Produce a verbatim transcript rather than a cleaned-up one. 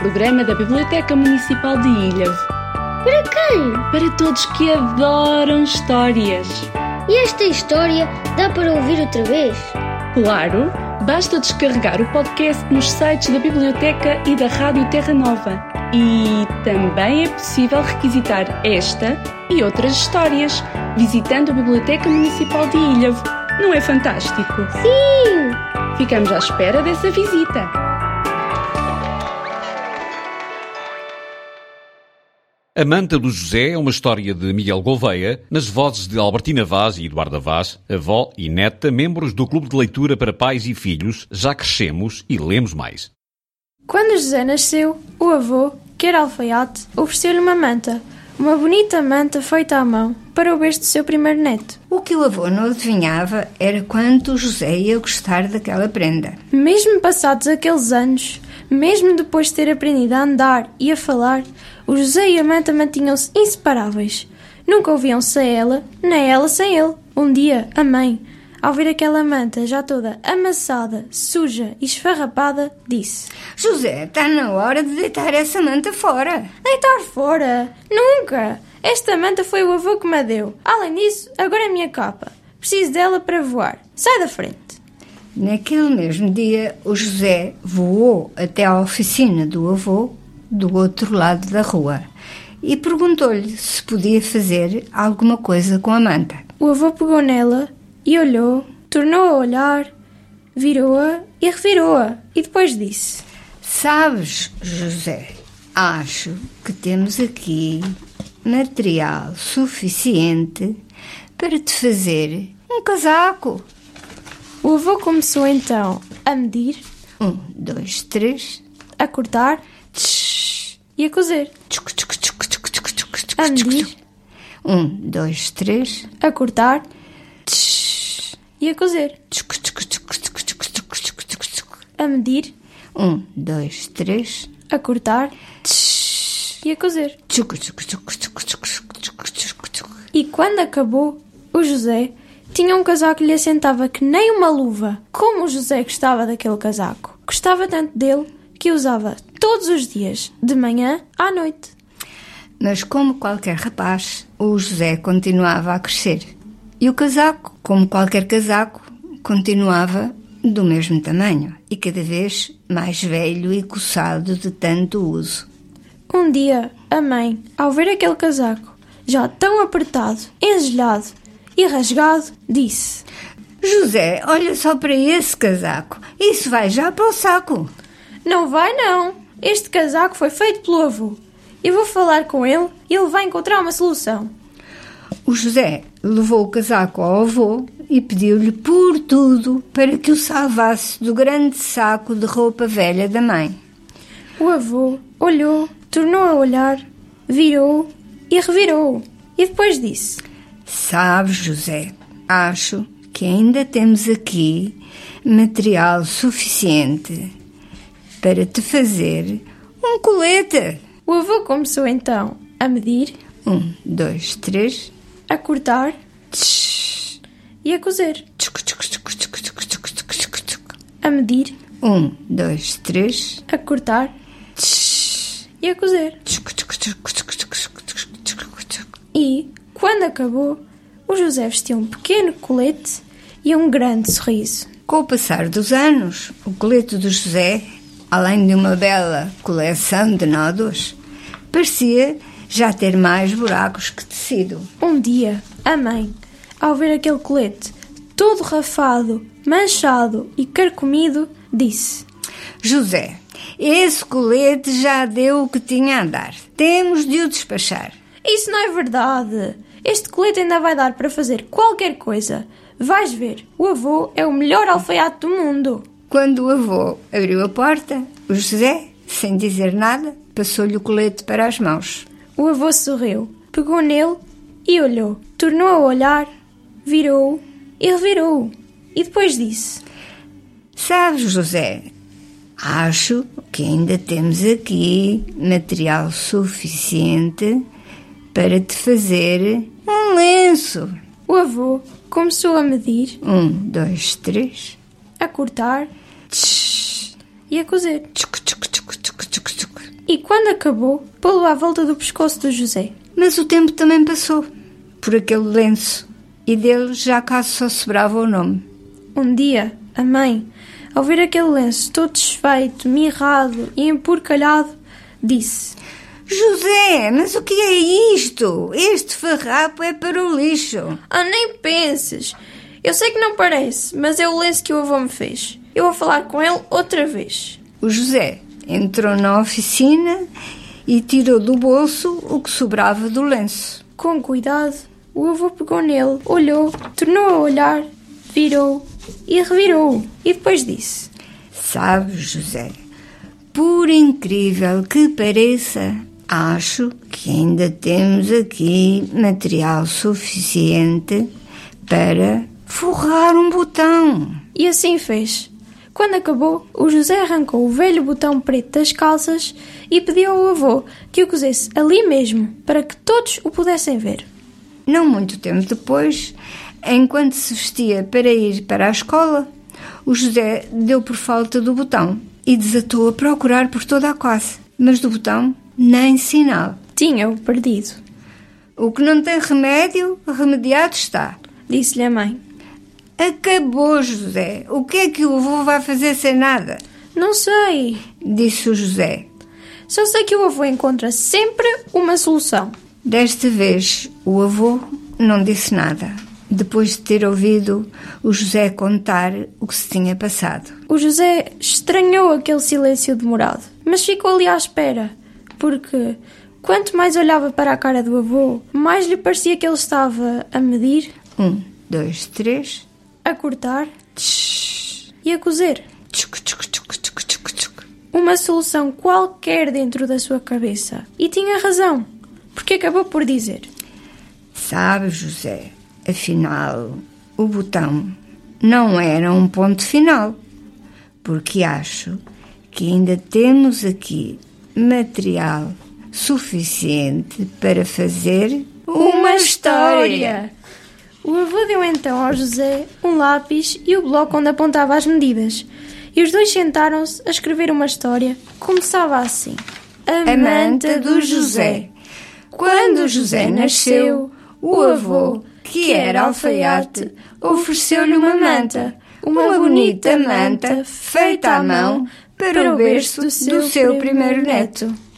programa da Biblioteca Municipal de Ilhavo. Para quem? Para todos que adoram histórias. E esta história dá para ouvir outra vez? Claro, basta descarregar o podcast nos sites da Biblioteca e da Rádio Terra Nova. E também é possível requisitar esta e outras histórias visitando a Biblioteca Municipal de Ilhavo. Não é fantástico? Sim! Ficamos à espera dessa visita. A Manta do José é uma história de Miguel Gouveia, nas vozes de Albertina Vaz e Eduarda Vaz, avó e neta, membros do Clube de Leitura para Pais e Filhos. Já crescemos e lemos mais. Quando José nasceu, o avô, que era alfaiate, ofereceu-lhe uma manta, uma bonita manta feita à mão, para o beijo do seu primeiro neto. O que o avô não adivinhava era quanto o José ia gostar daquela prenda. Mesmo passados aqueles anos, mesmo depois de ter aprendido a andar e a falar, o José e a manta mantinham-se inseparáveis. Nunca ouviam sem ela, nem ela sem ele. Um dia, a mãe, ao ver aquela manta já toda amassada, suja e esfarrapada, disse: José, está na hora de deitar essa manta fora. Deitar fora? Nunca! Esta manta foi o avô que me a deu. Além disso, agora é a minha capa. Preciso dela para voar. Sai da frente. Naquele mesmo dia, o José voou até à oficina do avô, do outro lado da rua, e perguntou-lhe se podia fazer alguma coisa com a manta. O avô pegou nela e olhou, tornou a olhar, virou-a e revirou-a, e depois disse: Sabes, José, acho que temos aqui material suficiente para te fazer um casaco. O avô começou então a medir, um, dois, três, a cortar tsh, e a cozer. Tchuc, tchuc, tchuc, tchuc, tchuc, tchuc, tchuc, A medir, um, dois, três, a cortar tsh, e a cozer. tchuc, tchuc, tchuc, tchuc, tchuc, tchuc, tchuc, tchuc, tchuc. A medir, um, dois, três, a cortar tsh, e a cozer. tchuc, tchuc, tchuc, tchuc, tchuc, tchuc, tchuc, tchuc. E quando acabou, o José tinha um casaco que lhe assentava que nem uma luva. Como o José gostava daquele casaco. Gostava tanto dele que usava todos os dias, de manhã à noite. Mas como qualquer rapaz, o José continuava a crescer. E o casaco, como qualquer casaco, continuava do mesmo tamanho e cada vez mais velho e coçado de tanto uso. Um dia, a mãe, ao ver aquele casaco, já tão apertado, engelhado e rasgado, disse: José, olha só para esse casaco. Isso vai já para o saco. Não vai não. Este casaco foi feito pelo avô. Eu vou falar com ele e ele vai encontrar uma solução. O José levou o casaco ao avô e pediu-lhe por tudo para que o salvasse do grande saco de roupa velha da mãe. O avô olhou, tornou a olhar, virou e revirou. E depois disse: Sabes, José, acho que ainda temos aqui material suficiente para te fazer um colete. O avô começou então a medir, um, dois, três, a cortar tsh, e a cozer. tchuc, tchuc, tchuc, tchuc, tchuc, tchuc, tchuc, tchuc. A medir, um, dois, três, a cortar tsh, e a cozer. tchuc, tchuc, tchuc, tchuc, tchuc, tchuc, tchuc, tchuc. E, quando acabou, o José vestiu um pequeno colete e um grande sorriso. Com o passar dos anos, o colete do José, além de uma bela coleção de nódoas, parecia já ter mais buracos que tecido. Um dia, a mãe, ao ver aquele colete todo rafado, manchado e carcomido, disse: José, esse colete já deu o que tinha a dar. Temos de o despachar. Isso não é verdade. Este colete ainda vai dar para fazer qualquer coisa. Vais ver, o avô é o melhor alfaiate do mundo. Quando o avô abriu a porta, o José, sem dizer nada, passou-lhe o colete para as mãos. O avô sorriu, pegou nele e olhou. Tornou a olhar, virou e revirou. E depois disse: Sabes, José, acho que ainda temos aqui material suficiente para te fazer um lenço. O avô começou a medir, Um, dois, três, a cortar tsh, e a cozer. tchuc, tchuc, tchuc, tchuc, tchuc, tchuc. e, quando acabou, pô-lo à volta do pescoço do José. Mas o tempo também passou por aquele lenço e dele já cá só sobrava o nome. Um dia, a mãe, ao ver aquele lenço todo desfeito, mirrado e empurcalhado, disse: José, mas o que é isto? Este farrapo é para o lixo. Ah, nem penses. Eu sei que não parece, mas é o lenço que o avô me fez. Eu vou falar com ele outra vez. O José entrou na oficina e tirou do bolso o que sobrava do lenço. Com cuidado, o avô pegou nele, olhou, tornou a olhar, virou e revirou. E depois disse: Sabes, José, por incrível que pareça, acho que ainda temos aqui material suficiente para forrar um botão. E assim fez. Quando acabou, o José arrancou o velho botão preto das calças e pediu ao avô que o cosesse ali mesmo, para que todos o pudessem ver. Não muito tempo depois, enquanto se vestia para ir para a escola, o José deu por falta do botão e desatou a procurar por toda a classe. Mas do botão, nem sinal. Tinha-o perdido. O que não tem remédio, remediado está, disse-lhe a mãe. Acabou, José. O que é que o avô vai fazer sem nada? Não sei, disse o José. Só sei que o avô encontra sempre uma solução. Desta vez, o avô não disse nada, depois de ter ouvido o José contar o que se tinha passado. O José estranhou aquele silêncio demorado, mas ficou ali à espera, porque quanto mais olhava para a cara do avô, mais lhe parecia que ele estava a medir, um, dois, três, a cortar tsh, e a cozer. Tchuc, tchuc, tchuc, tchuc, tchuc, tchuc. Uma solução qualquer dentro da sua cabeça. E tinha razão, porque acabou por dizer: Sabe, José, afinal, o botão não era um ponto final, porque acho que ainda temos aqui material suficiente para fazer uma história. O avô deu então ao José um lápis e o bloco onde apontava as medidas. E os dois sentaram-se a escrever uma história. Começava assim: A manta do José. Quando José nasceu, o avô, que era alfaiate, ofereceu-lhe uma manta, uma bonita manta feita à mão para o berço do seu primeiro neto.